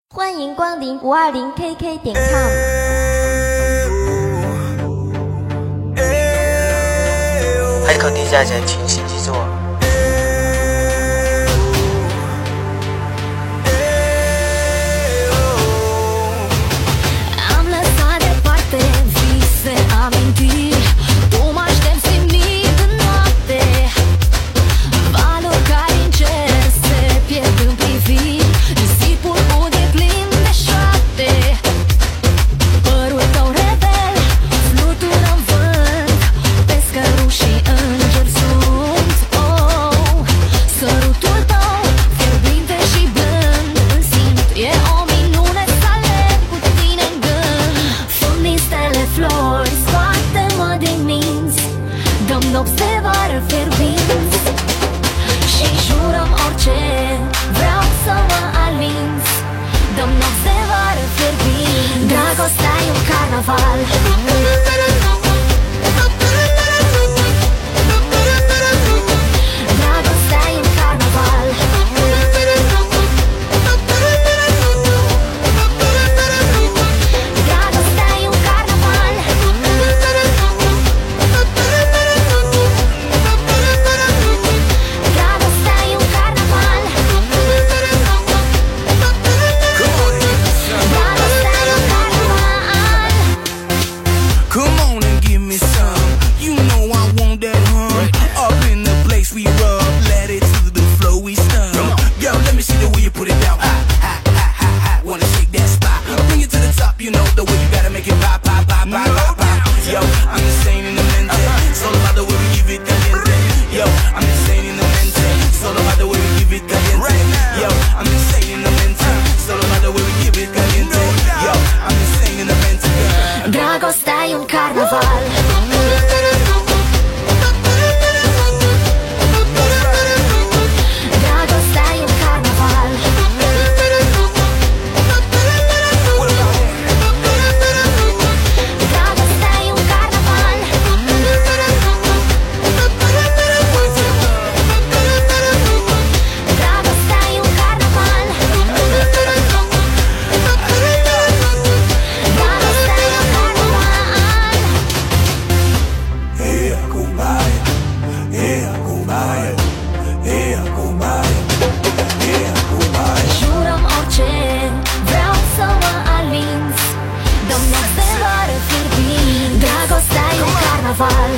欢迎光临520KK.com。 还是靠低价钱听新机座。 Am lăsat departe vise, amintiri. Tu mă aștepți timid în noapte. Valuri care în cer se pierd în priviri. Nisipul ud e plin de șoapte. Părul tău rebel flutură în vânt. Pescărușii îngeri sunt. Oh, sărutul tău fierbinte și blând. Îl simt, e o minune să alerg cu tine în gând. Fund din stele flori, scoate-mă din minți. Dăm nopți de vară fierbinți. Și jurăm orice, vreau să mă alinți. Dăm nopți de vară fierbinți. Dragostea e un carnaval. Dragostea e un carnaval. Dragostea e un carnaval. Dragostea e un carnaval. Dragostea e un carnaval. Come on and give me some. You know I want that hum. Up in the place we rub. Let it to the flow we stun. Yo, let me see the way you put it down. Ha, ha, ha, ha, ha. Wanna shake that spot. Bring it to the top, you know the way you gotta make it pop, pop, pop, pop, pop, pop. Yo, I'm insane in the mente. Solo about the way we give it caliente. Yo, I'm insane in the mente. Solo about the way we give it caliente. Yo, I'm insane in the mente. Solo about the way we give it caliente. Yo, I'm insane in the mente. Dragostea e un carnaval. Dragostea e un carnaval. Dragostea e un carnaval. Dragostea e un carnaval. Dragostea e un carnaval. Yeah, kumbaya. Yeah, kumbaya. Yeah, kumbaya. Yeah, kumbaya. Jurăm orice, vreau să mă alinți. Dăm nopți de vară fierbinți. Dragostea e un carnaval.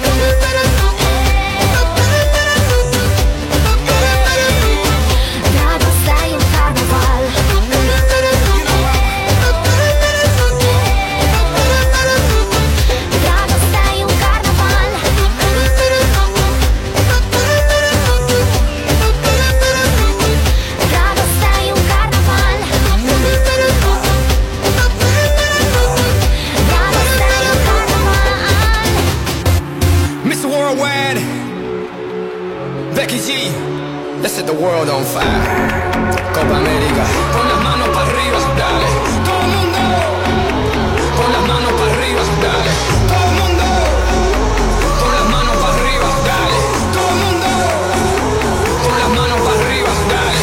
Dragostea e un carnaval. Dragostea e un carnaval. Dragostea e un carnaval. Dragostea e un carnaval. Mr. Worldwide, Becky G, let's set the world on fire. Copa América, con las manos para arriba, dale. Todo el mundo, con las manos para arriba, dale. Todo el mundo, con las manos para arriba, dale. Todo el mundo, con las manos para arriba, dale.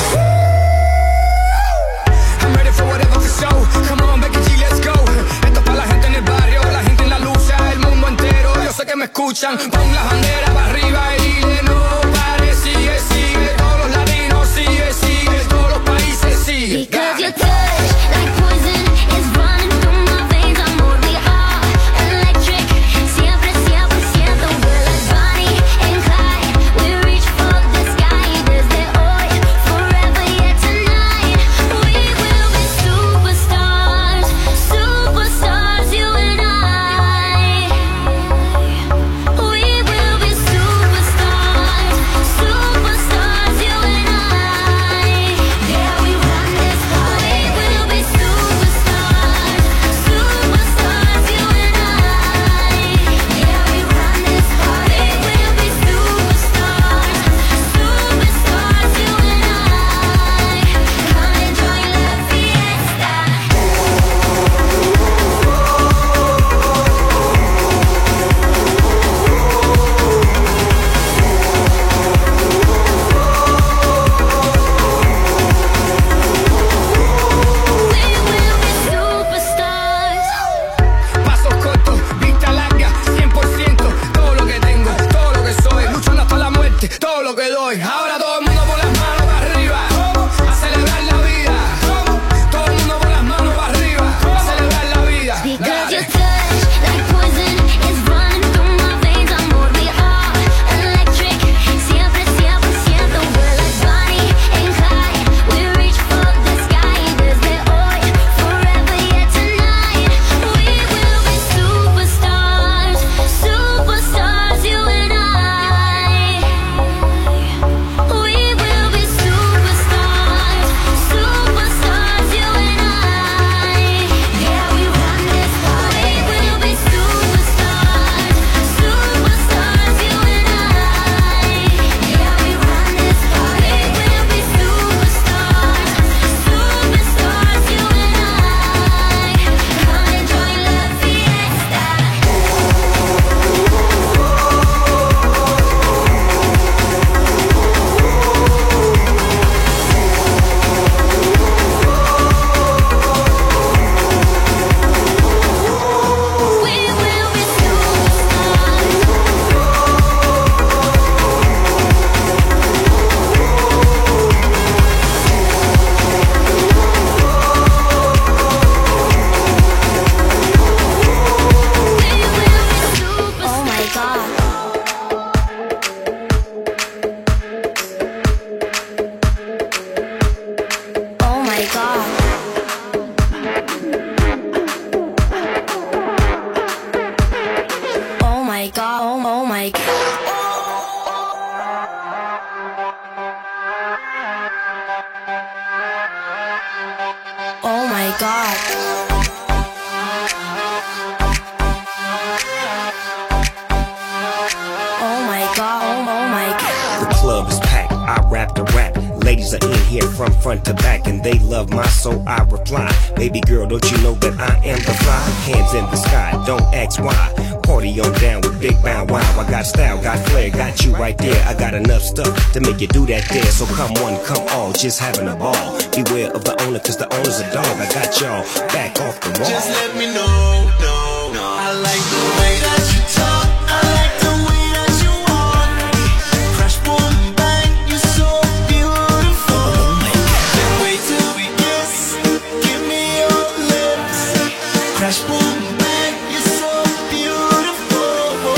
I'm ready for whatever to show. Come on, Becky G, let's go. Esto es para la gente en el barrio, la gente en la lucha, el mundo entero. Yo sé que me escuchan. Pon la bandera para arriba y dile no pare, sigue, sigue. Todos los latinos, sigue, sigue. Todos los países, sigue. Because your touch like poison is running through my veins. Amor, we are electric. Siempre, siempre siento we're like Bonnie and Clyde. We reach for the sky. Desde hoy, forever, yeah, tonight. We will be superstars, superstars, you and I. We will be my god. Oh my god, oh my god. The club is packed, I rap the rap. Ladies are in here from front to back and they love my soul, I reply. Baby girl, don't you know that I am the fly? Hands in the sky, don't ask why. Party on down with Big Bow Wow. I got style, got flair, got you right there. I got enough stuff to make you do that there. So come one, come all, just having a ball. Beware of the owner, cause the owner's a dog. I got y'all back off the wall. Just let me know, I like the way that you talk. I like the way that you walk. Crash, boom, bang, you're so beautiful. Can't wait till we kiss. Give me your lips. Crash, boom, bang, you're so beautiful.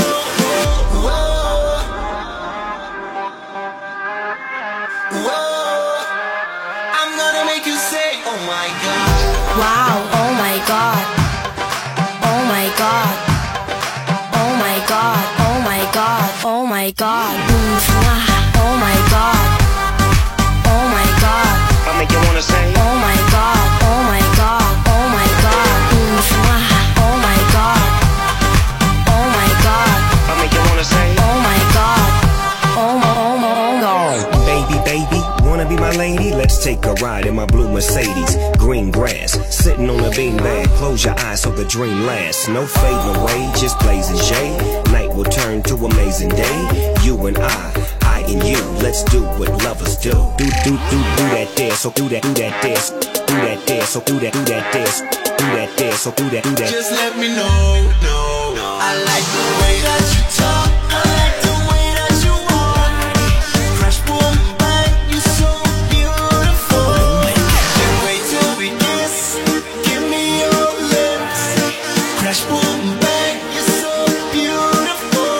Whoa. I'm gonna make you say, oh my god. Wow, oh my god. Oh my god. Oh my god. Oh my god. Oh my god. Oh my god. Oh my god. I make you wanna say, Oh my god. Oh my god. Oh my god. Oh my god. Oh my god. I make you wanna say, Oh my god. Oh my god. baby, wanna be my lady? Let's take a ride in my blue Mercedes. Green grass, sitting on a beanbag. Close your eyes so the dream lasts. No fading away, just blazing shade. Night will turn to amazing day. You and I and you. Let's do what lovers do. Do that dance, so do that dance. Do that dance, so do that dance. Do that dance, so do that. Just let me know. I like the way that you talk. I like the way that you walk. Crash, boom, bang, you're so beautiful. Can't wait till we kiss. Give me your lips. Crash, boom, bang, you're so beautiful.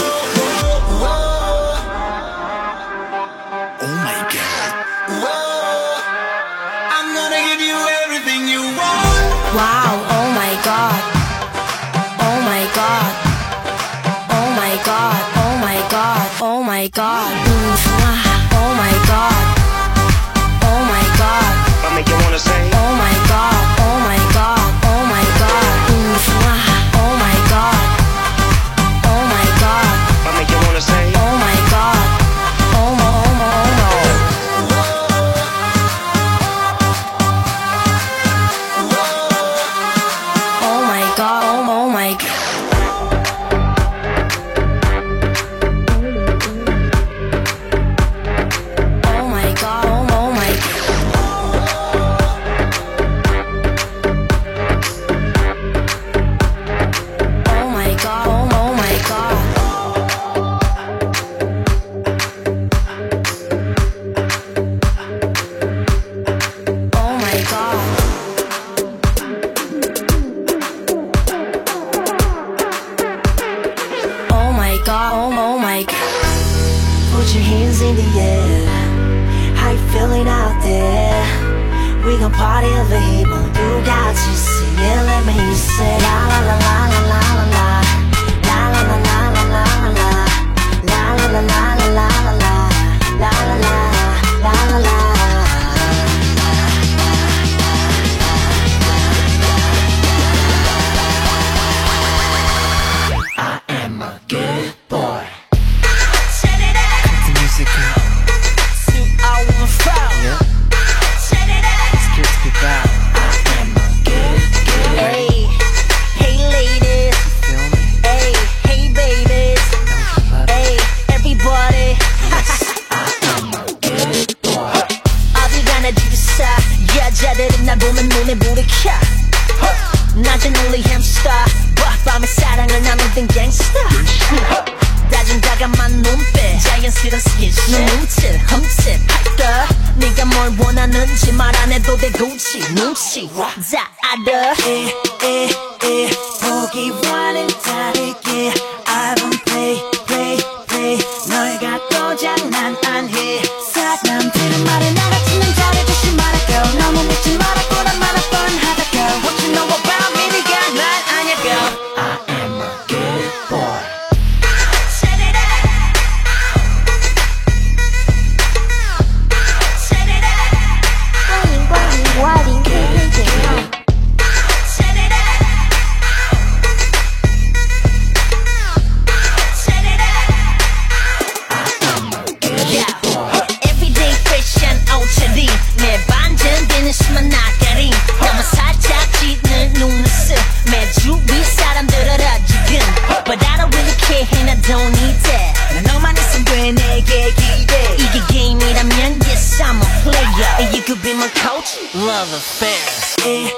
Oh my god. Whoa. I'm gonna give you everything you want. Wow, oh my god. Oh my god. Oh my god. Oh my god. Oh my god. Oh my god. Oh my god. I make you wanna say, Oh my god. Oh my god. Oh my god. Oh my god. Oh my god. I make you wanna say, Oh my god. Oh my Oh my god. Oh my god. Oh my god. Oh my god. Oh my god. Oh my god. Oh my god. Oh my god. Oh my god. Put your hands in the air. How you feeling out there? We gon' party over here, 모두 같이 sing it. Let me hear you say la la la la la la la la. La la la la la la la la. La la la la la la la la. La la la la la la. I am a good boy. The music Let's get back. Hey, hey ladies. Feel me? Hey, hey babies. Hey, everybody. 어딜 가나 지루사 여자들은 날 보면 눈에 불이 켜. 낮엔 only hamster. 밤에 사랑을 나누던 gangster. 다정다감한 눈빛 자연스러운 스킨십 눈치 흠칫 할까 네가 뭘 원하는지 말 안 해도 돼 굳이 눈치 다 알아 보기와는 다르게 I don't play 널 갖고 장난 안 해 사람들은 말을 나 같으면 잘해주지 마라 girl 너무 믿지 마라 꼬라마나 뻔하다 girl What you know about me 네가 날 아냐 girl I am a good boy 欢迎光临520KK点唱。 fair.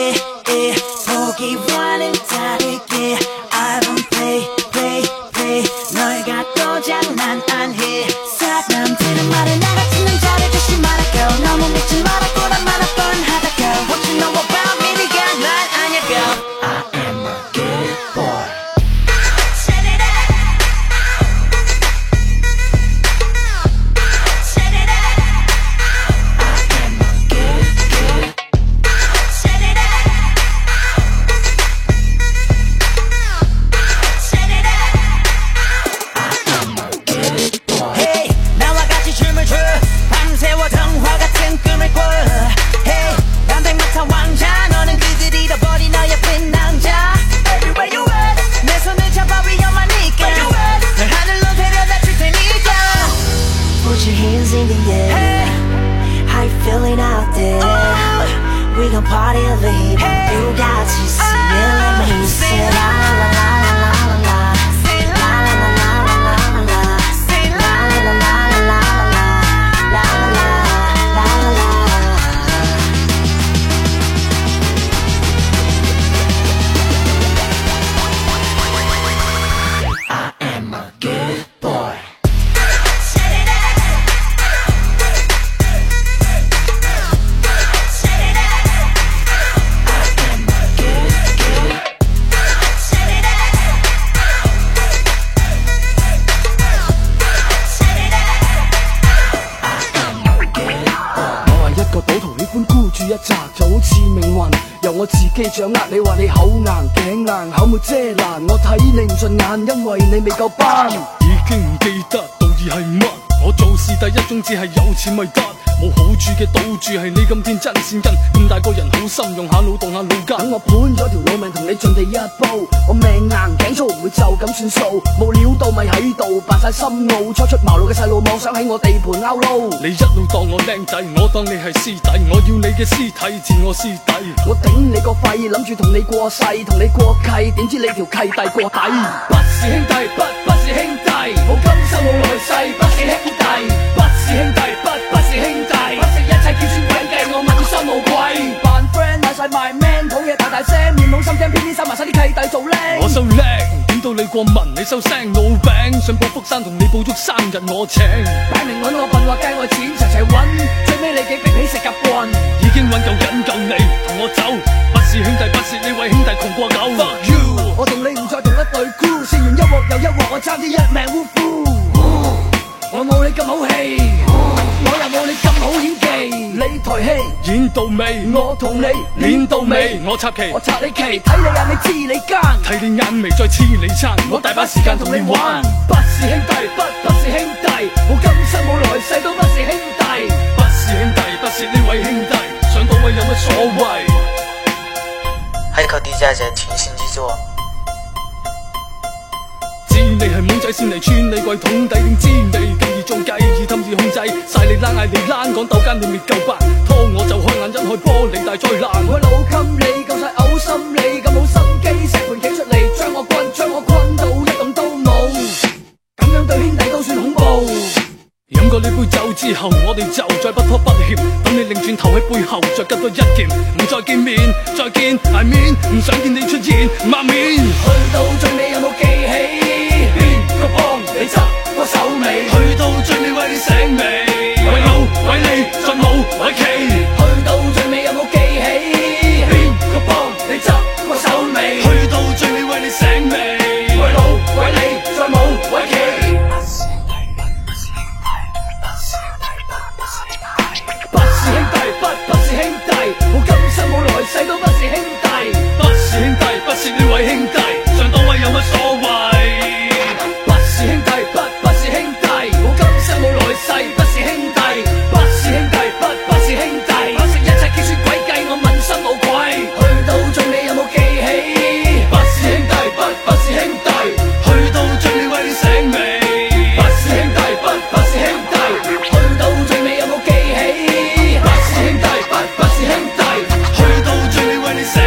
보기와는 다르게 I don't play 널 갖고 장난 안 해. 사람들은 말을 나 같은 남자를 조심하라 girl. 너무 믿지 마라 꼬라마라 뻔하다 girl. What you know about me 네가 날 아냐 girl. I am a good boy. Set it up. Set it up. I am a good. Set it up. Set it up. I am a good boy. Hey, 나와 같이 춤을 춰. 밤새워童话 같은 꿈을 꿔. Hey, 담백마타 왕자. 너는 그들 잃어버린 너의 빈 남자. Everywhere you at. 내 손을 잡아 위험하니까. 널 하늘로 데려다 줄 테니까. Put your hands in the air. Hey. How you feeling out there? We gon' party over here. You got to see it. Let me say la la la la la la la. La la la la la la la la. La la la la la la la la. La la la la la la. I am a good boy. Set it up. Set it up. I am a good. Set it up. Set it up. 我係一個賭徒，喜歡孤注一擲，就好似命運由我自己掌握。你話你口硬頸硬，口沒遮攔，我睇你唔順眼，因為你未夠班。 已經唔記得道義係乜，我做事第一宗旨係有錢咪得，冇好處嘅賭注係你咁天真善根，咁大個人好心用下腦動下腦筋。 等我盤咗條老命同你盡地一鋪，我命硬頸粗唔會就咁算數，冇料到咪喺度扮晒深奧，初出茅廬嘅細路妄想喺我地盤勾撈。 你一路當我靚仔，我當你係師弟，我要你嘅屍體自我師弟。 我頂你個肺，諗住同你過世，同你過契，點知你條契弟過底。不是兄弟，不是兄弟，冇今生冇來世，不是兄弟，不是兄弟，不是兄弟，不惜一切叫算詭計，我問心無愧。扮 friend 買晒賣 man， 討嘢大大聲，面冇心聽，偏偏收埋晒啲契弟做靚。 我收叻，點到你過問，你收聲老餅，想報福山同你報足生日我請。 擺明揾我笨話計我錢，齊揾，最尾你幾逼起食夾棍。 已經揾夠忍夠你，同我走，不是兄弟，不是呢位兄弟窮過狗。Fuck you， 我同你唔再同一隊 crew， 試完一鑊又一鑊，我爭啲一命嗚呼。我冇你咁好戲，我又冇你咁好演技。你台戲演到尾， 我同你練到尾，我插旗， 我插你旗，睇你眼你知你奸， 睇你眼眉再黐你餐，我大把時間同你玩。 不是兄弟，不是兄弟，冇今生冇來世都不是兄弟。 不是兄弟，不是呢位兄弟，上到位有乜所謂？ 还是靠低价錢清醒幾座。 知你係懵仔先嚟穿你櫃桶底，點知你咁易中計，易氹易控制，晒你冷嗌你冷，講鬥奸你未夠班，拖我就開眼一開玻璃大災難。 我老襟你夠晒嘔心理，咁冇心機，成盤企出嚟將我困到一動都冇，咁樣對兄弟都算恐怖。 飲過呢杯酒之後，我哋就再不拖不欠，等你擰轉頭喺背後再拮多一劍，唔再見面，再見 I mean 唔想見你出現，抹面。 去到最尾有冇記起？邊個幫你執我手尾？ 去到最尾為你醒未？為老為你再冇為期。 去到最尾有冇記起？邊個幫你執我手尾？ 去到最尾為你醒未？ 為老為你再冇為期。不是兄弟，不是兄弟，冇今生冇來世都不是兄弟。 不是兄弟，不是呢位兄弟，上到位有乜所謂？ 不是兄弟，不是兄弟，冇今生冇來世不是兄弟。不是兄弟，不是兄弟，不惜一切叫算詭計，我問心無愧。去到最尾有冇記起？不是兄弟，不是兄弟， 去到最尾為你醒未？ 不是兄弟，不是兄弟，去到最尾有冇記起？不是兄弟，不是兄弟， 去到最尾為你醒。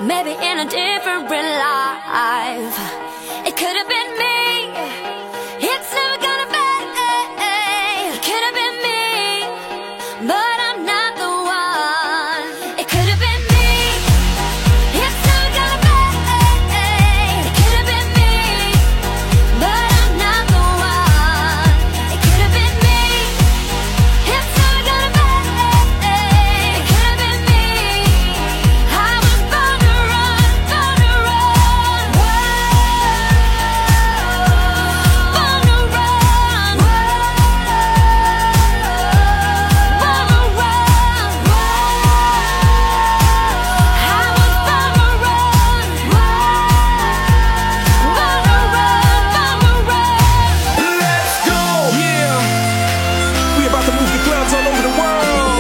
maybe in a different life. It could have been me. It's never gonna be. It could have been me, but I'm not the one. It could have been me. It's never gonna be. It could have been me, but I'm not the one. It could have been me. It's never gonna be. It could have been me. I was born to run, born to run. Born to run. Born to run. I was born to run. Born to run, born to run. Let's go! Yeah! We about to move the clubs all over the world.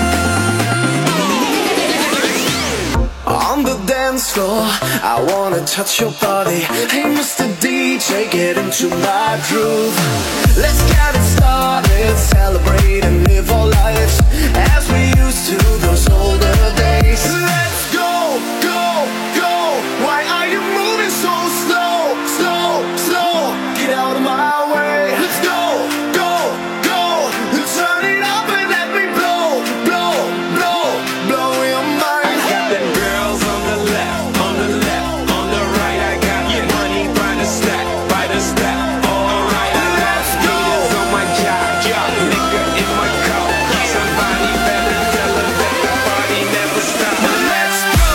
On the dance floor, I wanna touch your body. Hey, Mr. DJ, get into my groove. Let's get it started, celebrate and live our lives as we used to those older days. Let's go, go, go. Why are you moving so slow, slow, slow? Get out of my way. Let's go, go, go. Turn it up and let me blow, blow, blow, blow your mind. I got them girls on the left, on the left, on the right. I got money by the stack, by the stack. Alright, I got speeders on my job, nigga in my car. Somebody better tell her that the party never stops. Let's go.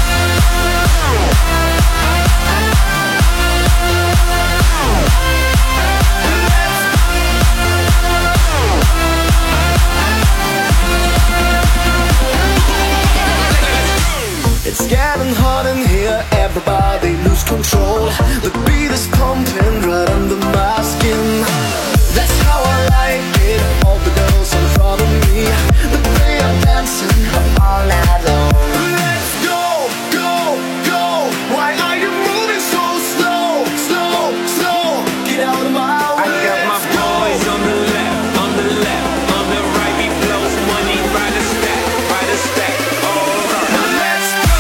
It's getting hot in here, everybody lose control. The beat is pumping right under my skin. That's how I like it, all the girls in front of me, but they are dancing all night long. Let's go, go, go. Why are you moving so slow, slow, slow? Get out of my way. I got my boys on the left, on the left, on the right. We blow money by the stack, by the stack. Alright, let's go.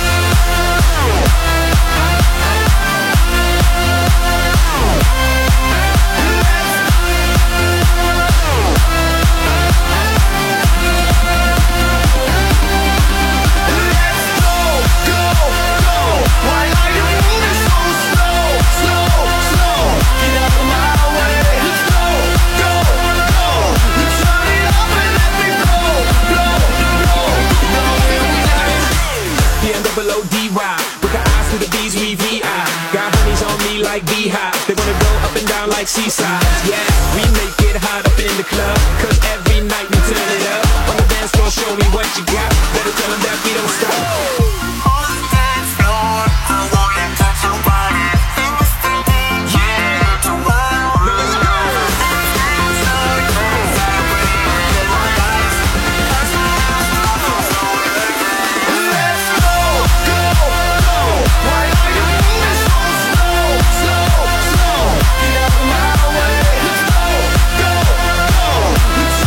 Like beehive, they wanna go up and down like seaside. Yeah, we make it hot up in the club, cause every night we turn it up. On the dance floor, show me what you got. Better tell them that we don't stop. On the dance floor, I wanna touch your body. Yeah, to wow. Let's go. Let's go, go, go. Why are you moving so slow, slow, slow? Get out of my way. Let's go, go, go.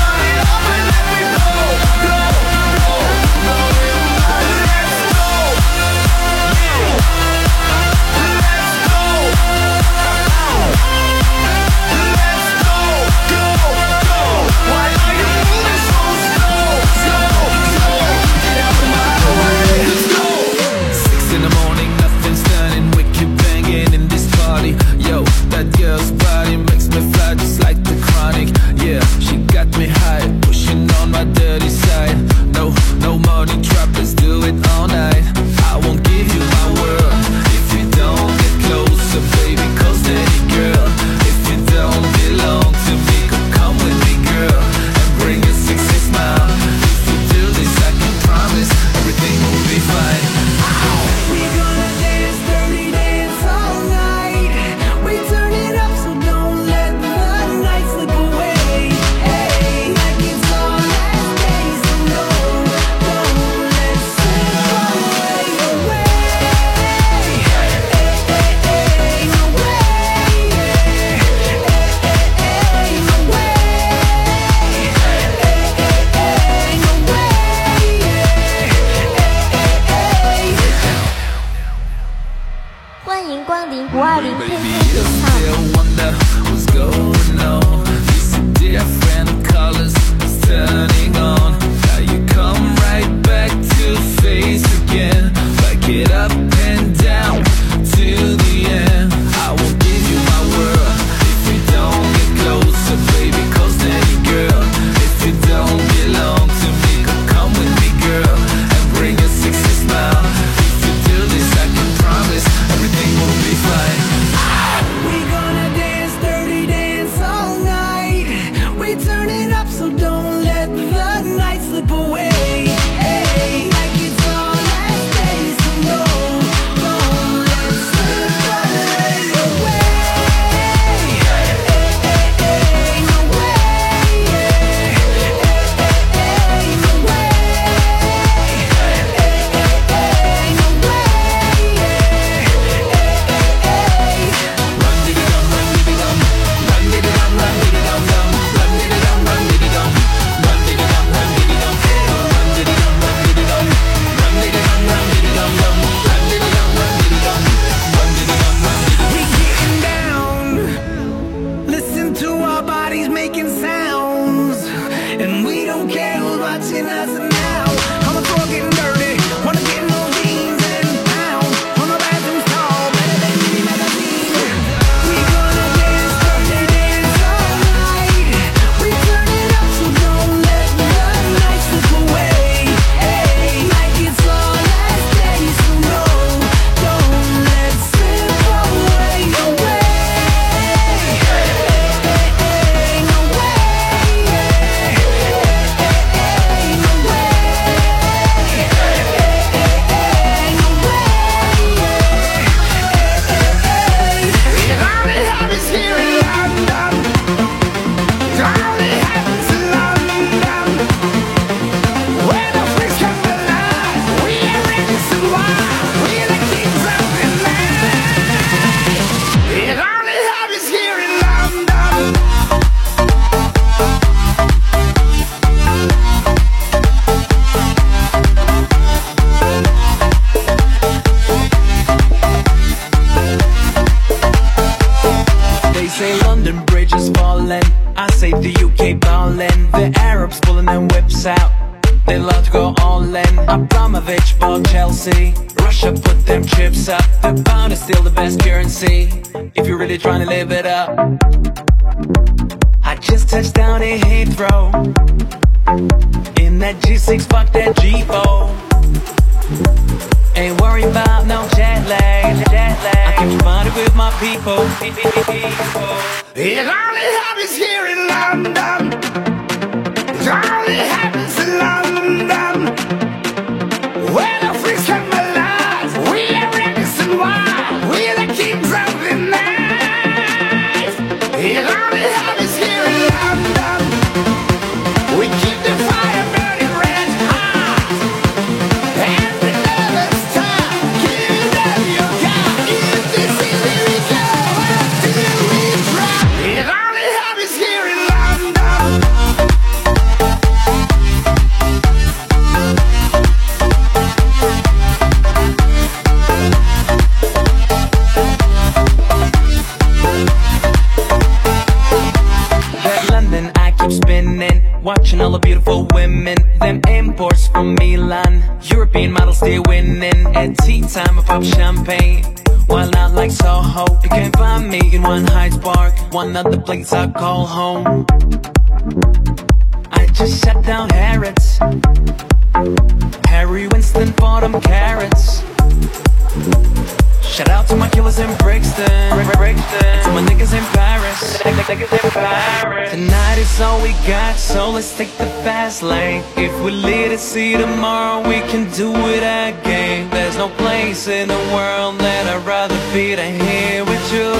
520 ，Baby 点 you 唱。 still wonder what's going on. You see different colors turning on. Now you come right back to face again. Back it up and down to the end. I won't give you my world if you don't get closer, baby. Cause any girl, if you don't belong to me, come with me, girl, and bring a sexy smile. If you do this, I can promise everything will be fine. We gonna dance, dirty dance all night. We turn it up, so don't let the night slip away. Hey, like it's our last day, so no, don't let it slip away. Hey, hey, hey, no way. Hey, hey, hey, no way. Hey, hey, hey, no way. Run diddy dum, run diddy dum, run diddy dum, run diddy dum dum, run diddy dum, run diddy dum, run diddy dum, run diddy dum, run diddy dum, run diddy dum, run diddy dum, run diddy dum dum, run diddy dum, run diddy dum, run diddy dum, run diddy dum. We getting down. Listen to our bodies making sounds, and we don't care who's watching us now. On the floor getting dirty, wanna get no jeans and pound. On the bathroom stall, better than any magazine. We gonna dance, dirty dance all night. We turn it up, so don't let the night slip away. Hey, like it's our last day, so no, don't let it slip away. No way. Hey, hey, hey, no way. Hey, hey, hey, no way. Hey, hey, hey, no way. It only happens here in London. It only happens in London. Where the freaks come alive. We are innocent wild. We're the kings of the night. It only happens here in London. They say London Bridge is falling, I say the UK ballin'. The Arabs pulling them whips out, they love to go all in. Abramovich bought Chelsea, Russia put them chips up. The pound is still the best currency, if you're really trying to live it up. I just touched down in Heathrow, in that G6, fuck that G4. Ain't worried about no jet lag, I can find it with my people. It only happens here in London. It only happens in London. Where the freaks come alive. We are innocent wild. We're the kings of the night. It only happens here in London. We keep the fire burning red hot, and we never stop. Give it up, you got. If this is where we go, until we drop. It only happens here in London. That London I keep spinning, watching all the beautiful women. Them imports from Milan, European models still winning. At tea time I pop champagne, while not like Soho. You can't find me in one Hyde Park, one of the place I call home. I just shut down Harrods, Harry Winston bought them carrots. Shout out to my killers in Brixton, and to my niggas in Paris. Tonight is all we got, so let's take the fast lane. If we live to see tomorrow, we can do it again. There's no place in the world that I'd rather be than here with you.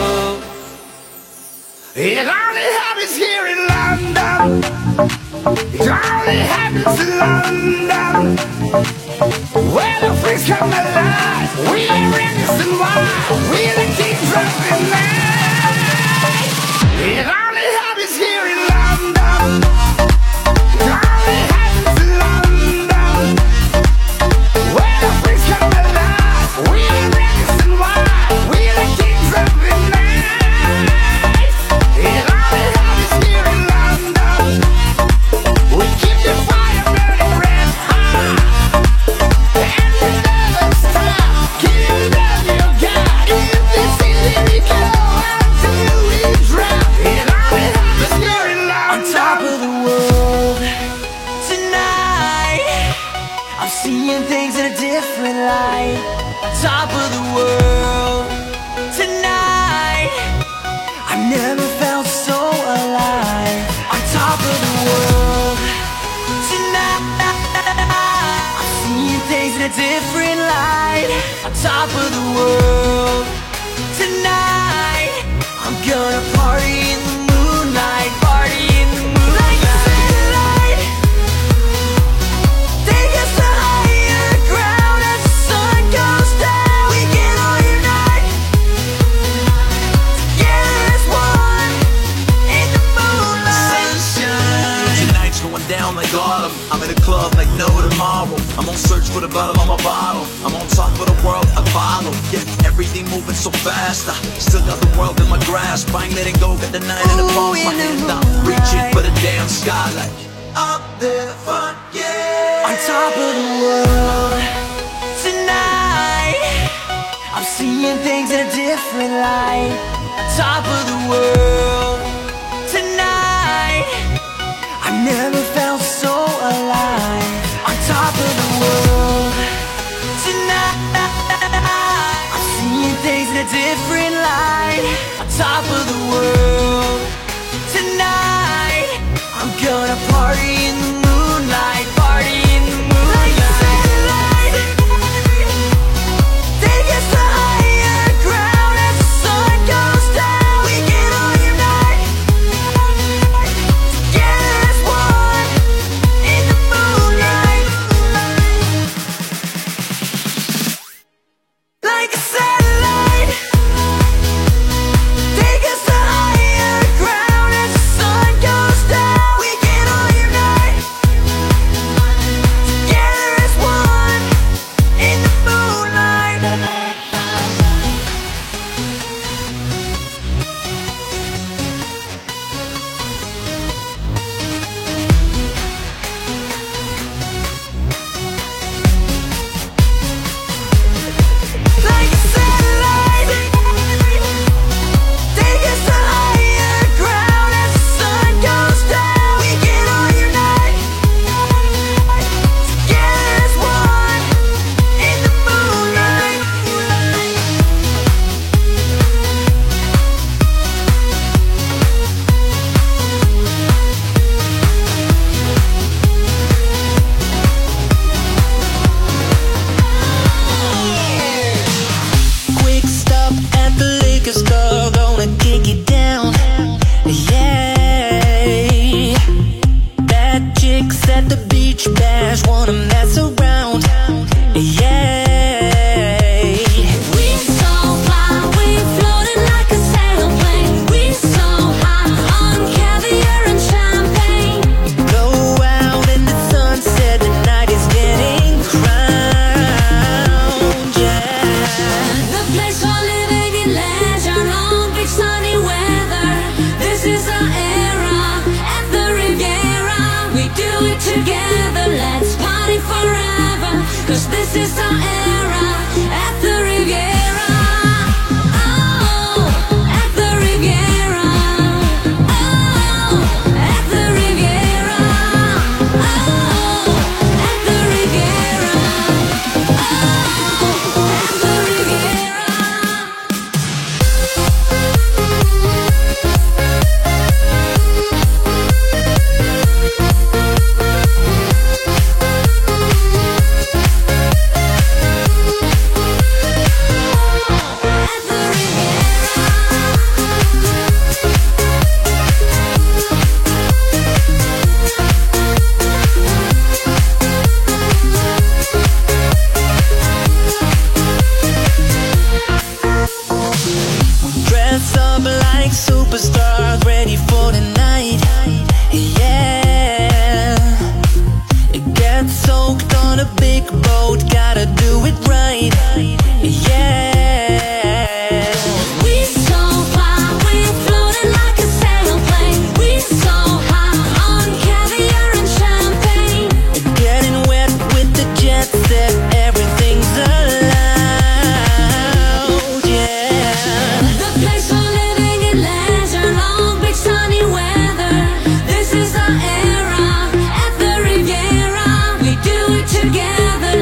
It only happens here in London. It only happens in London. Where the freaks come alive. We are innocent wild. We're the kings of the night. It only happens here in London. It only happens in London. Where the freaks come alive. We are innocent wild. We're the kings of the night. seeing things in a different light. On top of the world tonight. I've never felt so alive. On top of the world tonight. I'm seeing things in a different light. On top of the world tonight. I'm gonna party in the moonlight. Party in the moonlight. Like a satellite, take us to higher ground. As the sun goes down, we can all unite. Together as one in the moonlight. Sunshine. Tonight's going down like autumn. I'm in a club like no tomorrow. I'm on search for the bottom of my bottle. I'm on top of the world, I follow. Yeah, everything moving so fast. I still got the world in my grasp. I ain't letting go, got the night in the palm of my hand. I'm reaching for the damn skylight. Up there, fun, yeah. On top of the world tonight. I'm seeing things in a different light. On top of the world tonight. I've never felt so alive. On top of the world tonight. I'm seeing things in a different light. On top of the world tonight. I'm gonna party in the moonlight. Party in the moonlight. Like a satellite, take us to higher ground. As the sun goes down, we can all unite. Together as one in the moonlight. Like a satellite, take us to higher ground. As the sun goes down, we can all unite. Together as one in the moonlight. Like a satellite, take us to higher ground. As the sun goes down, we can all unite. Together as one in the moonlight. Quick stop at the liquor store, gonna kick it down. Yeah, bad chicks at the beach bash wanna mess around. Yeah, We so fly, we floating like a sailplane. We so high on caviar and champagne. blow out in the sunset, the night is getting crowned. Yeah. The place for living in leisure, Long Beach sunny weather. This is our era at the Riviera. We do it together, let's party forever. 'Cause this is our era at the Riviera. Oh, at the Riviera. Oh, at the Riviera. Oh, at the Riviera. Oh, at the Riviera. Dress up like superstars, ready for the night. Yeah, get soaked on a big boat, gotta do it right. Yeah, We so fly, we floating like a sailplane. We so high on caviar and champagne. getting wet with the jet set, everything's allowed. Yeah. The place for living in leisure, Long Beach sunny weather. This is our era at the Riviera. We do it together,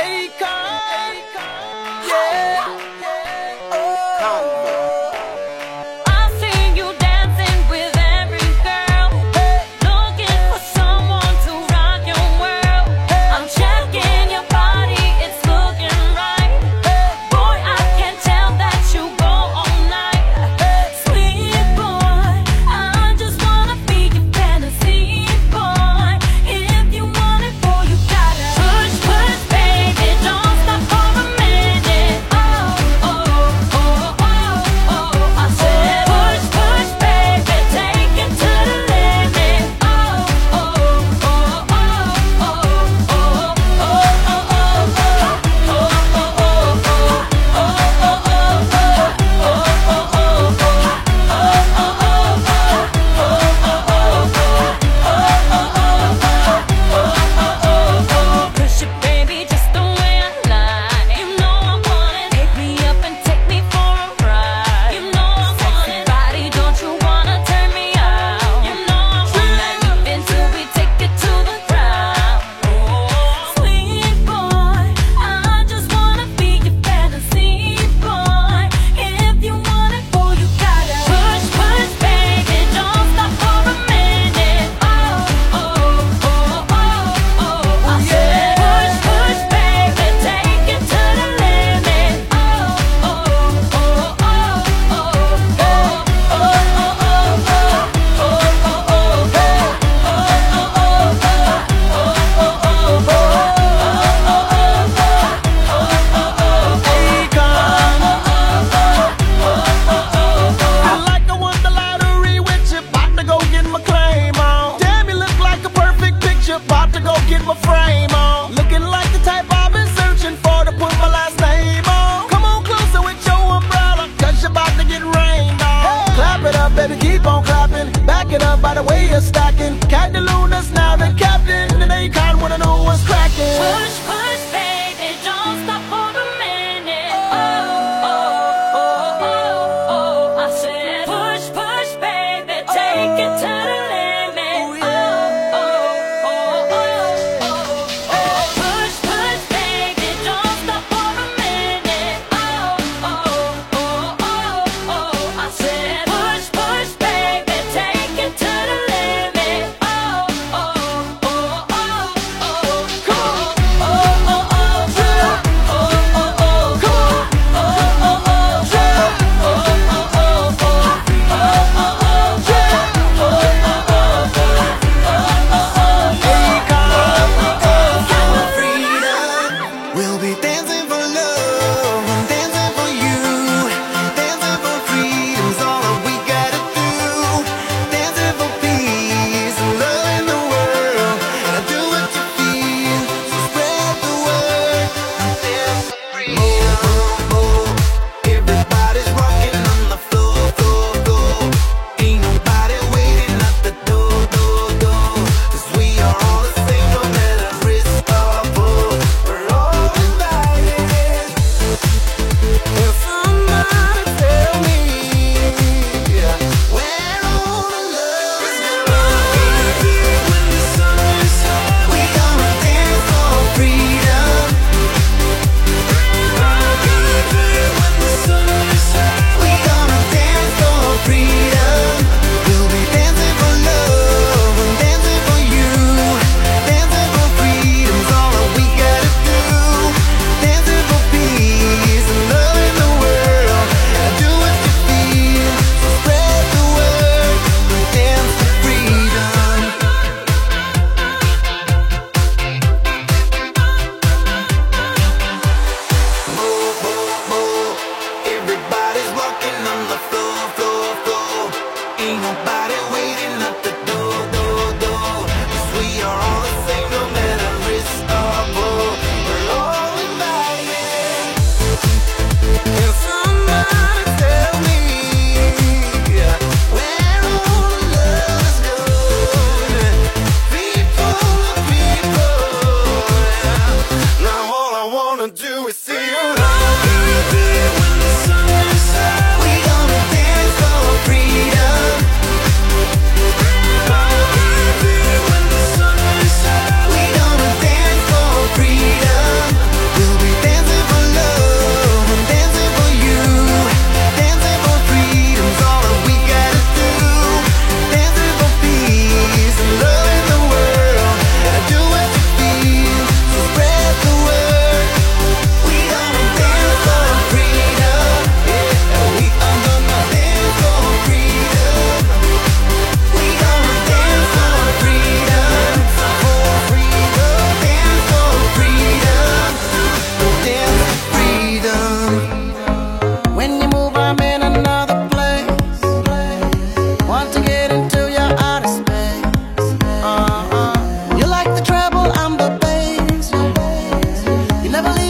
We'll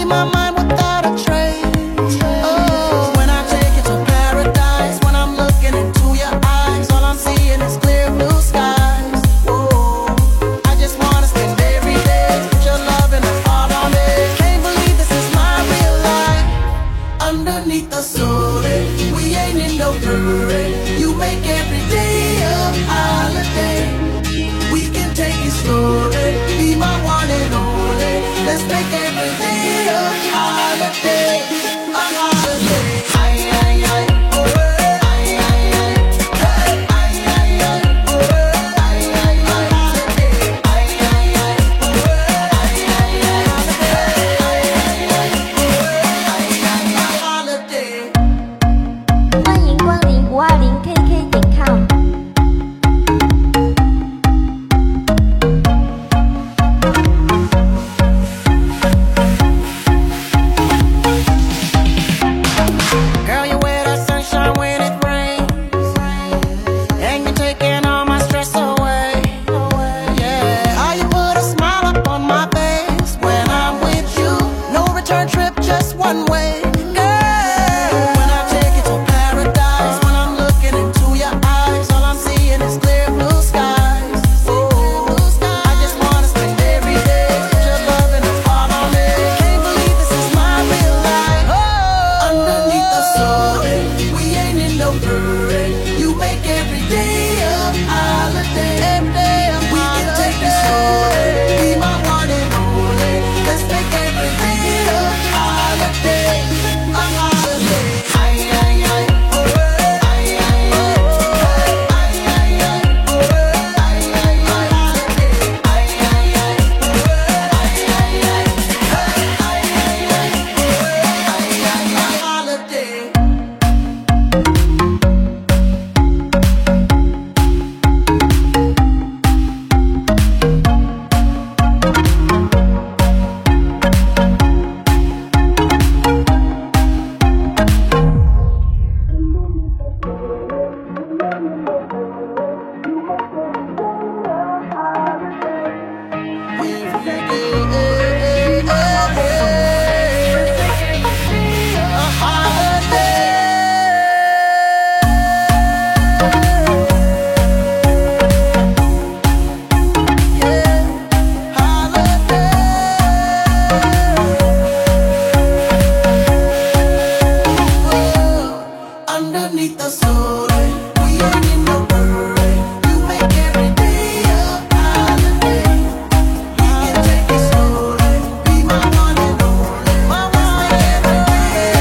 my mind without a trace. Oh, when I take you to paradise, when I'm looking into your eyes, all I'm seeing is clear blue skies. Whoa, I just wanna spend every day with your love and heart on me. Can't believe this is my real life. Underneath the sun, we ain't in no hurry. You make every day a holiday. We can take it slowly, be my one and only. Let's make every day a holiday, a holiday. Ay, ay, ay, oh, ay, ay, ay, hey, ay, ay, ay, oh, ay, ay, ay, holiday. Ay, ay, ay, oh, ay, ay, ay, hey, ay, ay, ay, oh, ay, ay, ay, holiday. 欢迎光临520KK.com。 Girl, you wear that sunshine when it rains, and you're taking all my stress away. Yeah, how you put a smile up on my face when I'm with you. No return trip, just one way. Girl, when I take you to paradise, when I'm looking into your eyes, all I'm seeing is clear blue skies. Oh, I just wanna spend every day with your love and heart on me. Can't believe this is my real life. Oh, underneath the sun, we ain't in no hurry. You make every day a holiday. Every day a holiday. We can take it slowly, be my one and only. Let's make every day a holiday, a holiday. Ay, ay, ay, oh, ay, ay, ay, hey, ay, ay, ay, oh, ay, ay, ay, holiday. Ay, ay, ay, oh, ay, ay, ay, hey, ay, ay, ay, oh, ay, ay, ay, holiday. Underneath the sun, we ain't in no hurry. You make every day a holiday. We can take it slowly, be my one and only. Let's make every day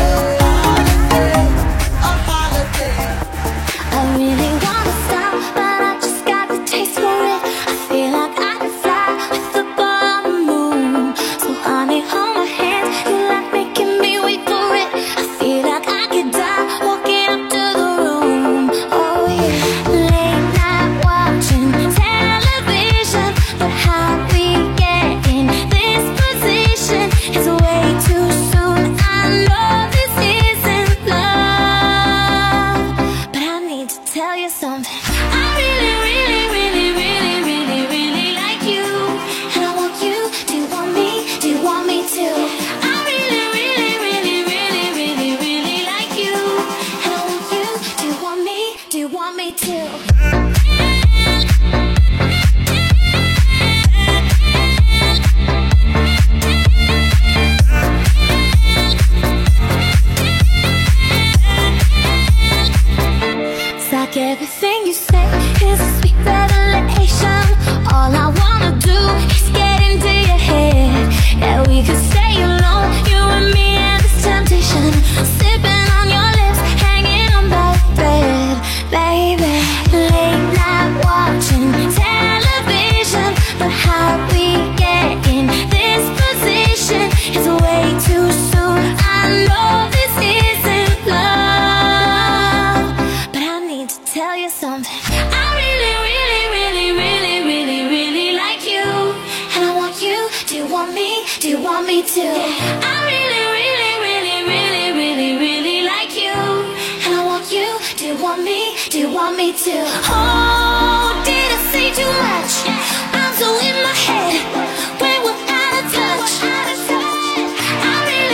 a holiday, a holiday. I really wanna stop, but I just got the taste for it. I feel like I can fly with the ball on the moon. So honey, hold my hand, you like making me wait for it. I feel like I could die walking up to the room. Oh yeah, late night watching television, but how we get in this position is way too soon. I know this isn't love, but I need to tell you something. I really, really, really, really, really, really like you, and I want you. Do you want me? Do you want me too? I really, really, really, really, really, really like you, and I want you. Do you want me? Do you want me too? It's like everything you say is a sweet revelation. All I wanna do is get into your head. Yeah, we could stay alone, you and me and this temptation. Sipping on your lips, hanging on by a thread. Baby, late night watching television, but how we get in this position is way too soon. I know this isn't love, but I need to tell you something. I really, really, really, really, really, really like you, and I want you. Do you want me? Do you want me too? I really, really, really, really, really, really like you, and I want you. Do you want me? Do you want me too? Oh, did I say too much? I'm so in my head when we're out of touch. I really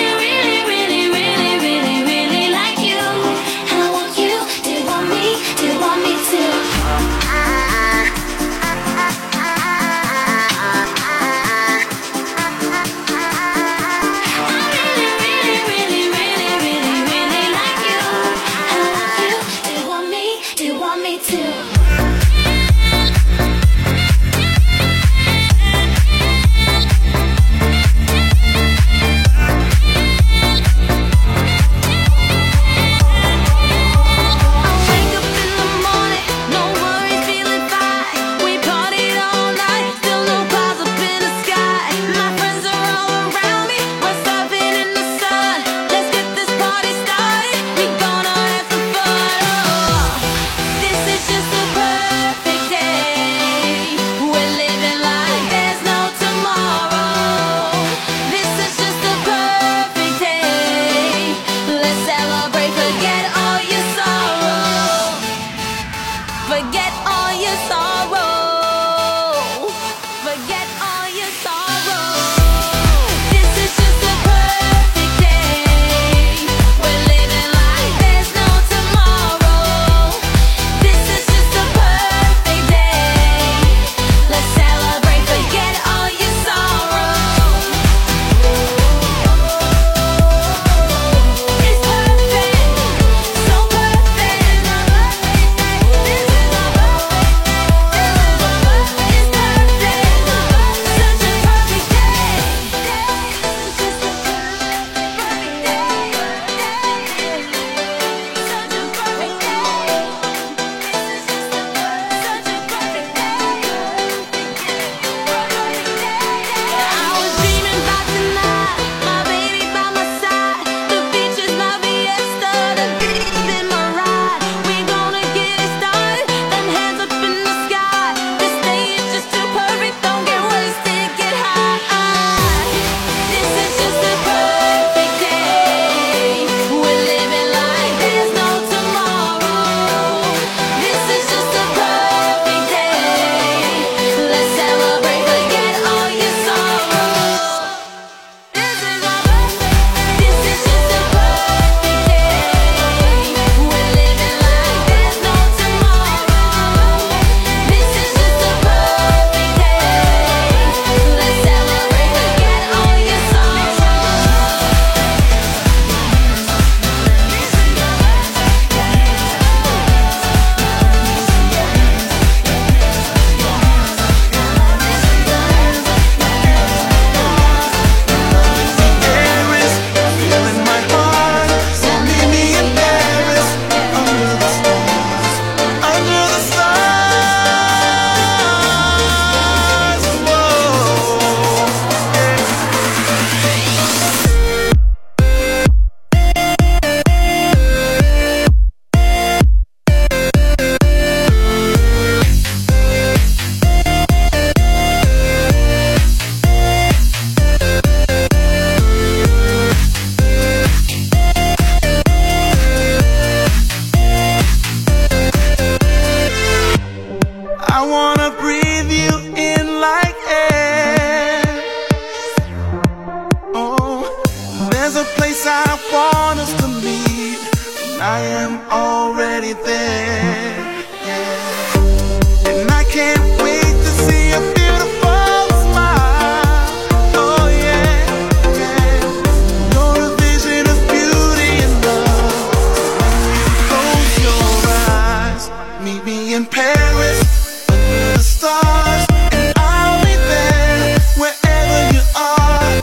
There's a place I want us to meet, and I am already there, yeah. And I can't wait to see a beautiful smile, oh yeah, yeah. You're a vision of beauty and love. When you close your eyes, meet me in Paris, under the stars, and I'll be there wherever you are.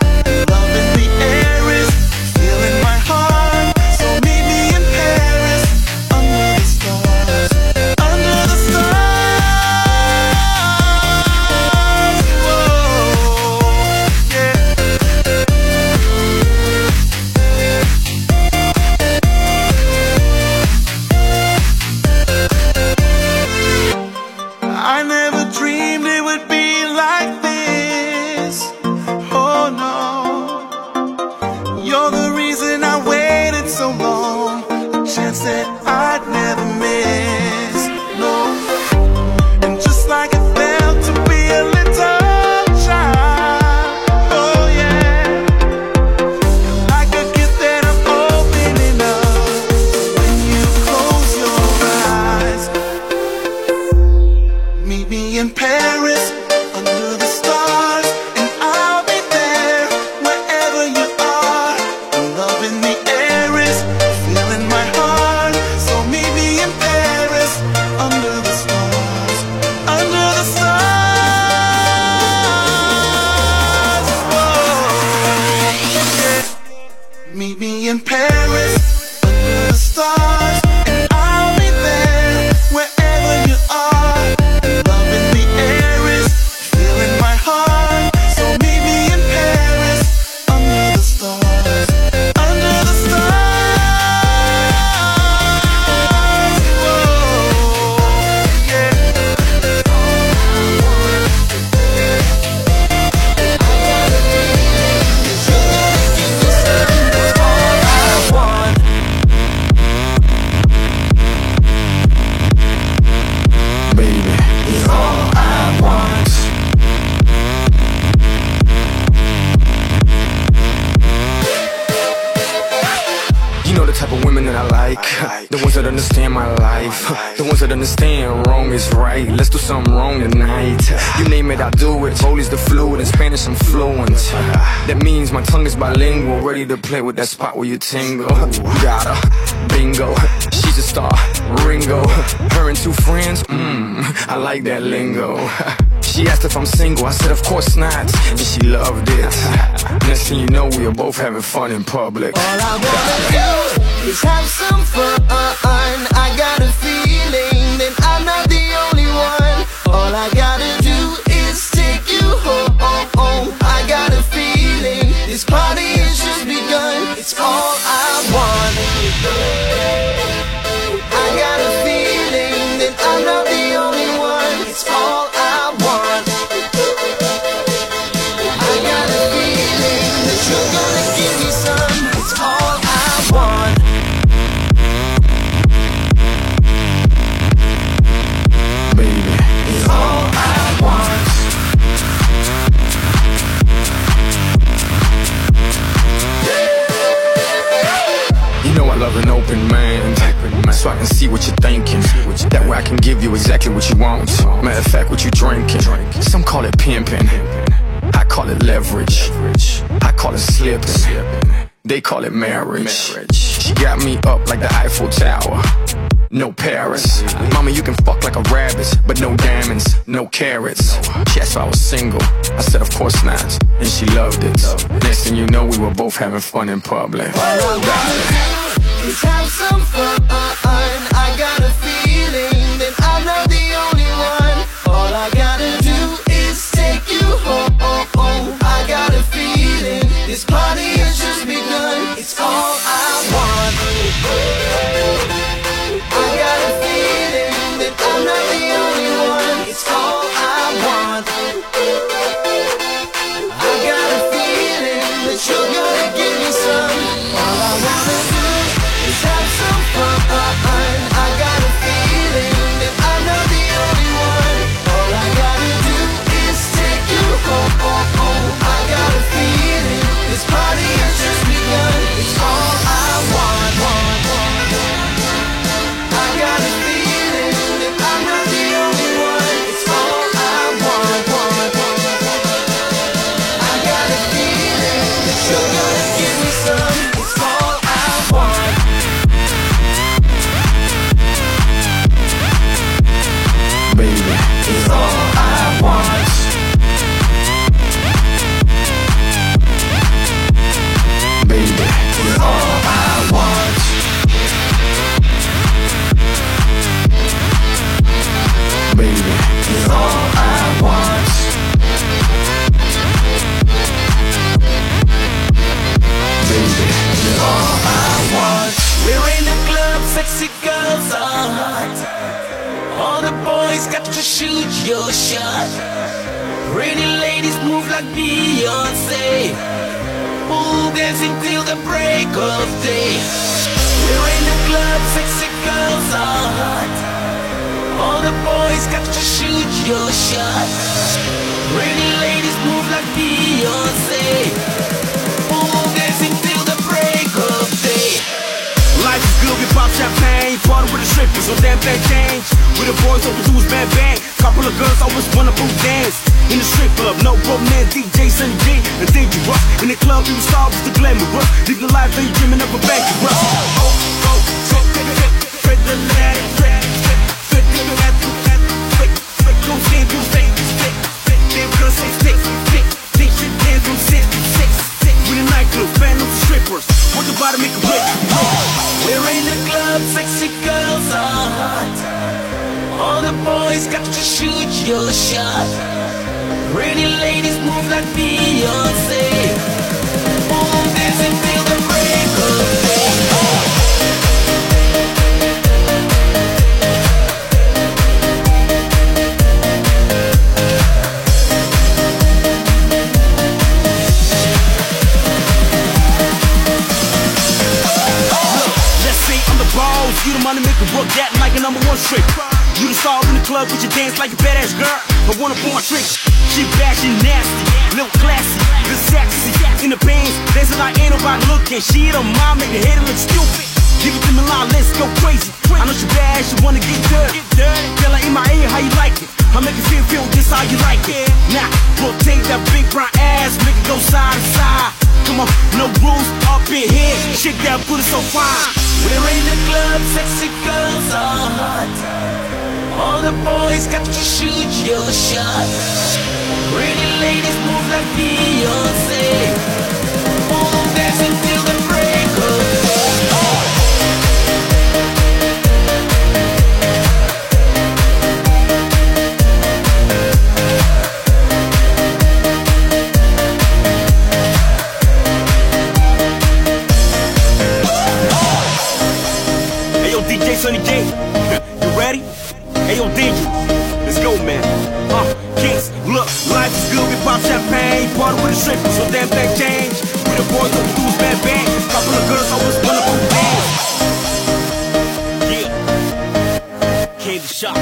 That I'd never miss, no. And just like it felt to be a little child, oh yeah, like a gift that I'm opening up. When you close your eyes, meet me in Paris, under the stars, and I'll be there wherever you are. Love in the air is feeling my heart. Meet me in Paris, under the stars, and I'll be there wherever you are. Love in the air is feeling my heart. So meet me in Paris, under the stars, under the stars. Whoa, yeah. The ones that understand my life, the ones that understand wrong is right. Let's do something wrong tonight. You name it, I'll do it. Polish the fluid, in Spanish I'm fluent. That means my tongue is bilingual, ready to play with that spot where you tingle. Got her, bingo. She's a star, Ringo. Her and two friends, I like that lingo. She asked if I'm single, I said of course not, and she loved it. Next thing you know, we are both having fun in public. All I wanna do is have some fun. I got a feeling that I'm not the only one. All I gotta do is take you home. I got a feeling this party has just begun. It's all I want. I got a feeling that I'm not the only one. It's all I want. I got a feeling that you're gonna give me some. It's all I want. Baby, it's all I want. You know I love an open mind, so I can see what you're thinking. That way I can give you exactly what you want. Matter of fact, what you drinking. Some call it pimping, I call it leverage, I call it slipping, they call it marriage. She got me up like the Eiffel Tower, no Paris. Mama, you can fuck like a rabbit, but no diamonds, no carrots. She asked if I was single, I said of course not, and she loved it. Next thing you know, we were both having fun in public. All I wanna do is have some fun. I got a feeling that I'm not the only one. All I gotta do is take you home. I got a feeling this party has just begun. It's all I want. I got a feeling that I'm not the only one. It's all I want. I got a feeling that you're gonna give me some. All I wanna do is have some fun. I got a feeling that I'm not the only one. All I gotta do is take you home. I got a feeling this party has just begun. sexy girls are hot. All the boys got to shoot your shot. Pretty ladies move like Beyonce. Pool dancing till the break of day. We're in the club, sexy girls are hot. All the boys got to shoot your shot. Pretty ladies move like Beyonce. Pool dancing till the break of day. Life is good, we pop champagne. Party with the strippers, so damn thing change. With the boys, all we do is bang bang. Couple of girls always wanna boot dance. In the strip club, no broke man, DJ Sunny G, and dangerous. In the club, we was all was the glamorous. Live the life that you dreaming of a bankrupt. Spread the lead, spread the lead, go stand, go stay, damn girls say stick, they should dance from 6 to 6. We the nightclub, fan of the strippers. Work the body, make a break. We're in the club, sexy girls are hot. All the boys got to shoot your shot. Pretty ladies move like Beyonce. Boom, dancing till the break of day. Let's say I'm the balls, you the money maker, work that like a #1 trick. You the star in the club, but you dance like a badass girl. I wanna born trick. She bad, she nasty, little classy, the sexy. In the bands, dancing like ain't nobody looking. She don't mind, make the head look stupid. Give it to me line, let's go crazy. I know she bad, she wanna get dirty. Feel like in my ear, how you like it? I make it feel this how you like it. Now, rotate that big brown ass, make it go side to side. Come on, no rules up in here. Shake that booty so fine. We're in the club, sexy girls are hot. All the boys got to shoot your shot. Pretty ladies move like Beyonce. Boom, dancing till the break of day. Hey yo, DJ Sunny J, you ready? Hey yo, DJ, let's go, man. Kings, look, life is good, we pop champagne. Party with the strippers, so damn thing change. With the boys, all we do is bang bang. Couple of girls always wanna boot dance. Yeah, Candy Shop.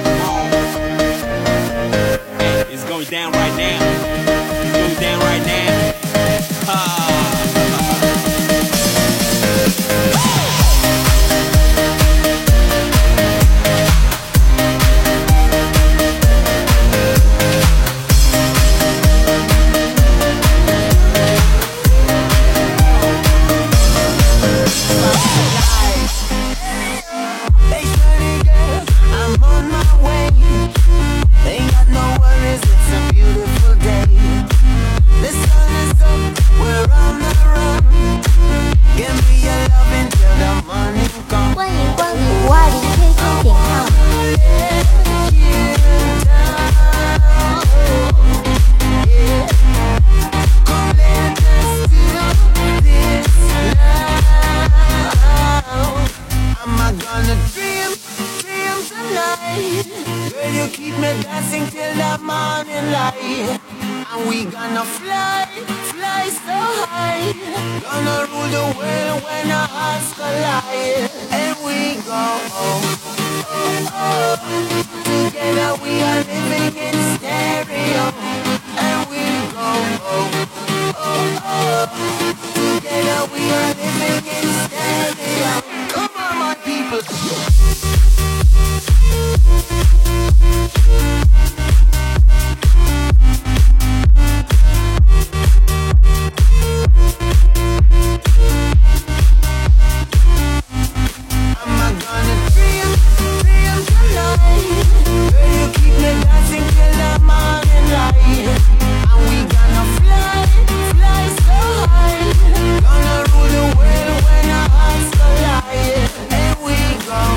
Hey, it's going down right now. It's going down right now. I'm on my way. Ain't got no worries, it's a beautiful day. The sun is up, we're on the run. Give me your love until the morning comes. 欢迎光临520KK.com。 Am I gonna dream tonight? Girl, you keep me dancing till the morning light. And we gonna fly so high. Gonna rule the world when our hearts collide. And we go, together we are living in stereo. And we go, together we are living in stereo. Come on, my people. Am I gonna dream tonight? Girl, you keep me dancing till the morning light. And we gonna fly so high. Gonna rule the world when our hearts collide. And we go,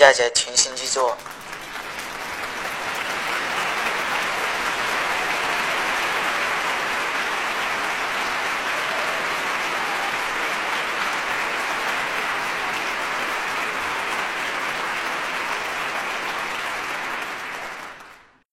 家姐群星之作。